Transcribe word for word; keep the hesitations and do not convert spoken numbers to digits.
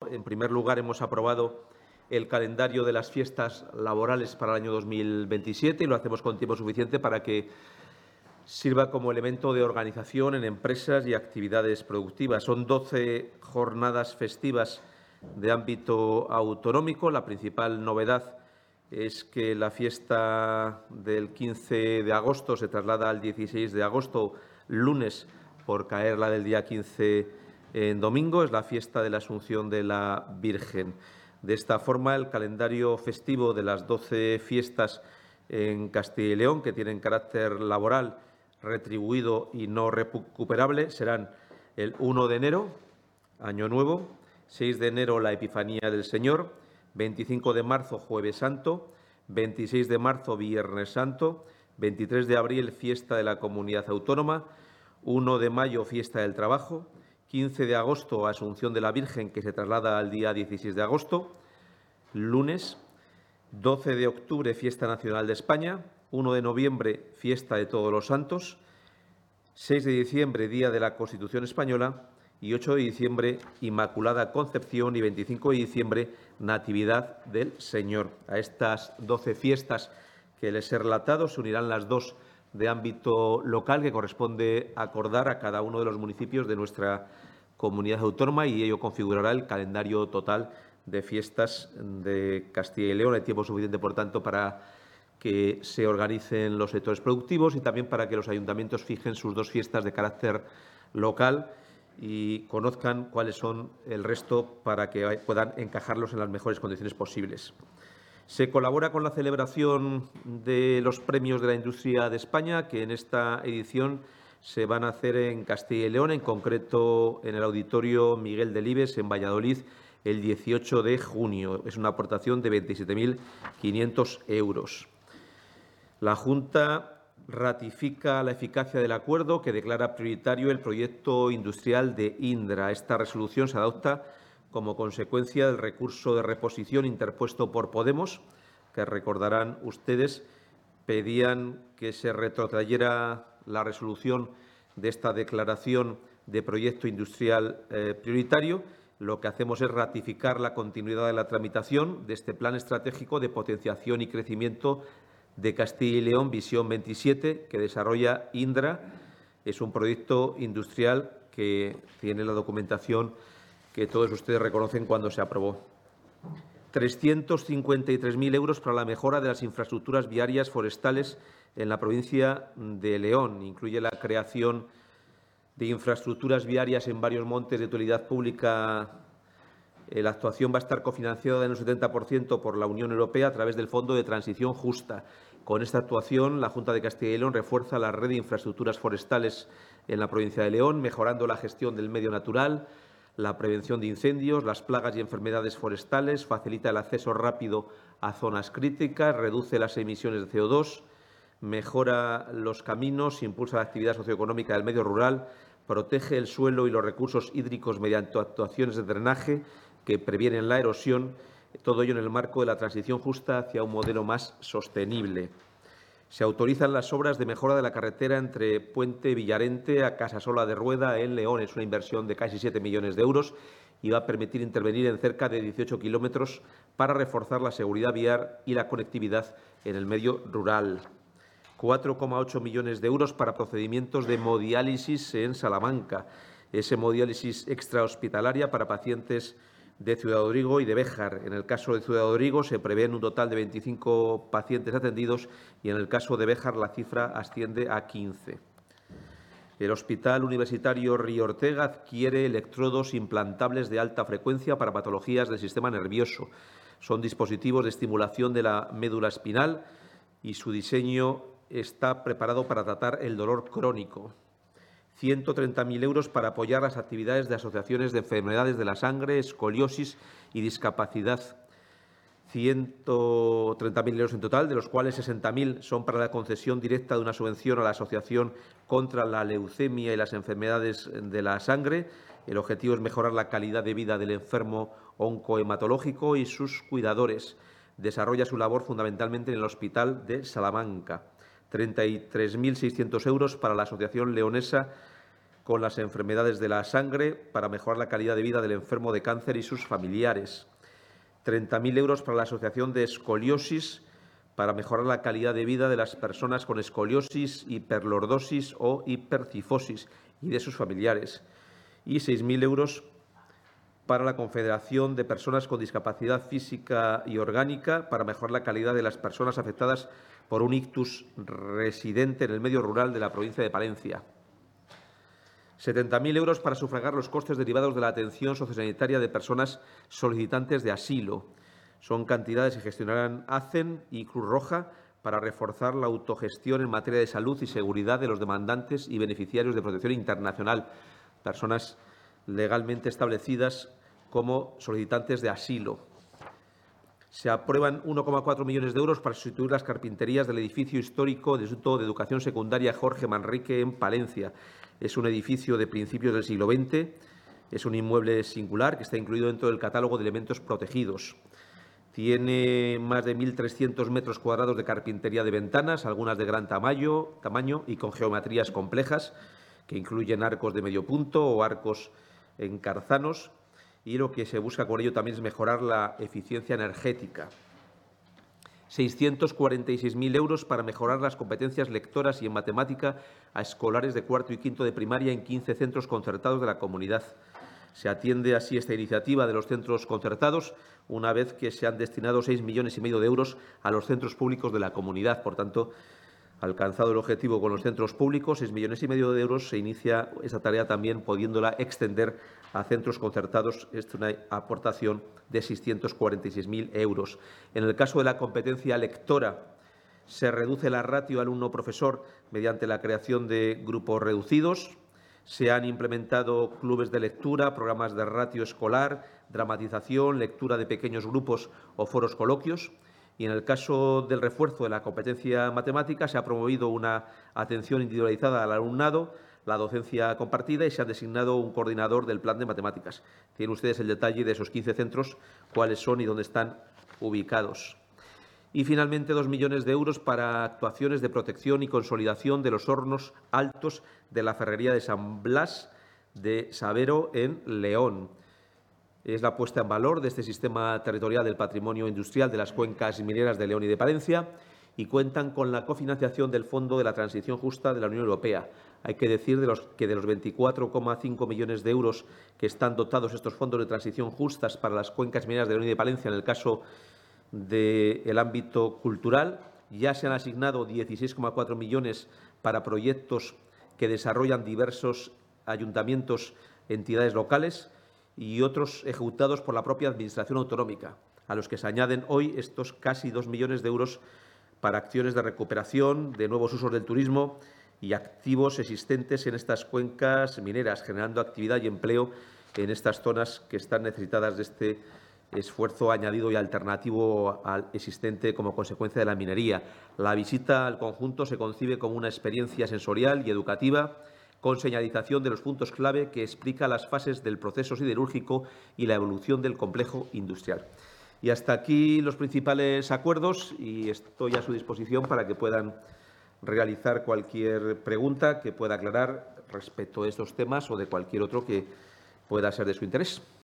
En primer lugar, hemos aprobado el calendario de las fiestas laborales para el año dos mil veintisiete y lo hacemos con tiempo suficiente para que sirva como elemento de organización en empresas y actividades productivas. Son doce jornadas festivas de ámbito autonómico. La principal novedad es que la fiesta del quince de agosto se traslada al dieciséis de agosto, lunes, por caer la del día quince en domingo. Es la fiesta de la Asunción de la Virgen. De esta forma, el calendario festivo de las doce fiestas en Castilla y León, que tienen carácter laboral, retribuido y no recuperable, serán el uno de enero, Año Nuevo, seis de enero, la Epifanía del Señor, veinticinco de marzo, Jueves Santo, veintiséis de marzo, Viernes Santo, veintitrés de abril, Fiesta de la Comunidad Autónoma, uno de mayo, Fiesta del Trabajo, quince de agosto, Asunción de la Virgen, que se traslada al día dieciséis de agosto, lunes, doce de octubre, Fiesta Nacional de España, uno de noviembre, Fiesta de Todos los Santos, seis de diciembre, Día de la Constitución Española, y ocho de diciembre, Inmaculada Concepción, y veinticinco de diciembre, Natividad del Señor. A estas doce fiestas que les he relatado se unirán las dos de ámbito local, que corresponde acordar a cada uno de los municipios de nuestra comunidad autónoma, y ello configurará el calendario total de fiestas de Castilla y León. Hay tiempo suficiente, por tanto, para que se organicen los sectores productivos y también para que los ayuntamientos fijen sus dos fiestas de carácter local y conozcan cuáles son el resto para que puedan encajarlos en las mejores condiciones posibles. Se colabora con la celebración de los premios de la industria de España, que en esta edición se van a hacer en Castilla y León, en concreto en el Auditorio Miguel Delibes, en Valladolid, el dieciocho de junio. Es una aportación de veintisiete mil quinientos euros. La Junta ratifica la eficacia del acuerdo que declara prioritario el proyecto industrial de Indra. Esta resolución se adopta como consecuencia del recurso de reposición interpuesto por Podemos, que recordarán ustedes, pedían que se retrotrayera la resolución de esta declaración de proyecto industrial eh, prioritario. Lo que hacemos es ratificar la continuidad de la tramitación de este plan estratégico de potenciación y crecimiento de Castilla y León, Visión veintisiete, que desarrolla Indra. Es un proyecto industrial que tiene la documentación que todos ustedes reconocen cuando se aprobó. trescientos cincuenta y tres mil euros para la mejora de las infraestructuras viarias forestales en la provincia de León. Incluye la creación de infraestructuras viarias en varios montes de utilidad pública. La actuación va a estar cofinanciada en un setenta por ciento por la Unión Europea a través del Fondo de Transición Justa. Con esta actuación, la Junta de Castilla y León refuerza la red de infraestructuras forestales en la provincia de León, mejorando la gestión del medio natural, la prevención de incendios, las plagas y enfermedades forestales, facilita el acceso rápido a zonas críticas, reduce las emisiones de C O dos, mejora los caminos, impulsa la actividad socioeconómica del medio rural, protege el suelo y los recursos hídricos mediante actuaciones de drenaje que previenen la erosión, todo ello en el marco de la transición justa hacia un modelo más sostenible. Se autorizan las obras de mejora de la carretera entre Puente Villarente a Casasola de Rueda, en León. Es una inversión de casi siete millones de euros y va a permitir intervenir en cerca de dieciocho kilómetros para reforzar la seguridad vial y la conectividad en el medio rural. cuatro coma ocho millones de euros para procedimientos de hemodiálisis en Salamanca. Es hemodiálisis extrahospitalaria para pacientes de Ciudad Rodrigo y de Béjar. En el caso de Ciudad Rodrigo se prevén un total de veinticinco pacientes atendidos y en el caso de Béjar la cifra asciende a quince. El Hospital Universitario Río Ortega adquiere electrodos implantables de alta frecuencia para patologías del sistema nervioso. Son dispositivos de estimulación de la médula espinal y su diseño está preparado para tratar el dolor crónico. ciento treinta mil euros para apoyar las actividades de asociaciones de enfermedades de la sangre, escoliosis y discapacidad. ciento treinta mil euros en total, de los cuales sesenta mil son para la concesión directa de una subvención a la Asociación contra la Leucemia y las Enfermedades de la Sangre. El objetivo es mejorar la calidad de vida del enfermo oncohematológico y sus cuidadores. Desarrolla su labor fundamentalmente en el Hospital de Salamanca. treinta y tres mil seiscientos euros para la Asociación Leonesa con las enfermedades de la sangre para mejorar la calidad de vida del enfermo de cáncer y sus familiares. treinta mil euros para la Asociación de Escoliosis para mejorar la calidad de vida de las personas con escoliosis, hiperlordosis o hipercifosis y de sus familiares. Y seis mil euros para la Confederación de Personas con Discapacidad Física y Orgánica para mejorar la calidad de las personas afectadas por un ictus residente en el medio rural de la provincia de Palencia. setenta mil euros para sufragar los costes derivados de la atención sociosanitaria de personas solicitantes de asilo. Son cantidades que gestionarán ACEN y Cruz Roja para reforzar la autogestión en materia de salud y seguridad de los demandantes y beneficiarios de protección internacional, personas legalmente establecidas como solicitantes de asilo. Se aprueban uno coma cuatro millones de euros para sustituir las carpinterías del edificio histórico del Instituto de Educación Secundaria Jorge Manrique en Palencia. Es un edificio de principios del siglo veinte, es un inmueble singular que está incluido dentro del catálogo de elementos protegidos. Tiene más de mil trescientos metros cuadrados de carpintería de ventanas, algunas de gran tamaño, tamaño y con geometrías complejas, que incluyen arcos de medio punto o arcos encarzanos, y lo que se busca con ello también es mejorar la eficiencia energética. seiscientos cuarenta y seis mil euros para mejorar las competencias lectoras y en matemática a escolares de cuarto y quinto de primaria en quince centros concertados de la comunidad. Se atiende así esta iniciativa de los centros concertados, una vez que se han destinado seis millones y medio de euros a los centros públicos de la comunidad. Por tanto, alcanzado el objetivo con los centros públicos, seis millones y medio de euros, se inicia esta tarea también pudiéndola extender a centros concertados. Es una aportación de seiscientos cuarenta y seis mil euros. En el caso de la competencia lectora, se reduce la ratio alumno-profesor mediante la creación de grupos reducidos. Se han implementado clubes de lectura, programas de ratio escolar, dramatización, lectura de pequeños grupos o foros coloquios. Y en el caso del refuerzo de la competencia matemática, se ha promovido una atención individualizada al alumnado, la docencia compartida y se ha designado un coordinador del plan de matemáticas. Tienen ustedes el detalle de esos quince centros, cuáles son y dónde están ubicados. Y, finalmente, dos millones de euros para actuaciones de protección y consolidación de los hornos altos de la ferrería de San Blas de Sabero, en León. Es la puesta en valor de este sistema territorial del patrimonio industrial de las cuencas mineras de León y de Palencia y cuentan con la cofinanciación del Fondo de la Transición Justa de la Unión Europea. Hay que decir de los, que de los veinticuatro coma cinco millones de euros que están dotados estos fondos de transición justas para las cuencas mineras de León y de Palencia, en el caso del ámbito cultural, ya se han asignado dieciséis coma cuatro millones para proyectos que desarrollan diversos ayuntamientos, entidades locales y otros ejecutados por la propia Administración autonómica, a los que se añaden hoy estos casi dos millones de euros para acciones de recuperación, de nuevos usos del turismo y activos existentes en estas cuencas mineras, generando actividad y empleo en estas zonas que están necesitadas de este esfuerzo añadido y alternativo al existente como consecuencia de la minería. La visita al conjunto se concibe como una experiencia sensorial y educativa con señalización de los puntos clave que explica las fases del proceso siderúrgico y la evolución del complejo industrial. Y hasta aquí los principales acuerdos y estoy a su disposición para que puedan realizar cualquier pregunta que pueda aclarar respecto a estos temas o de cualquier otro que pueda ser de su interés.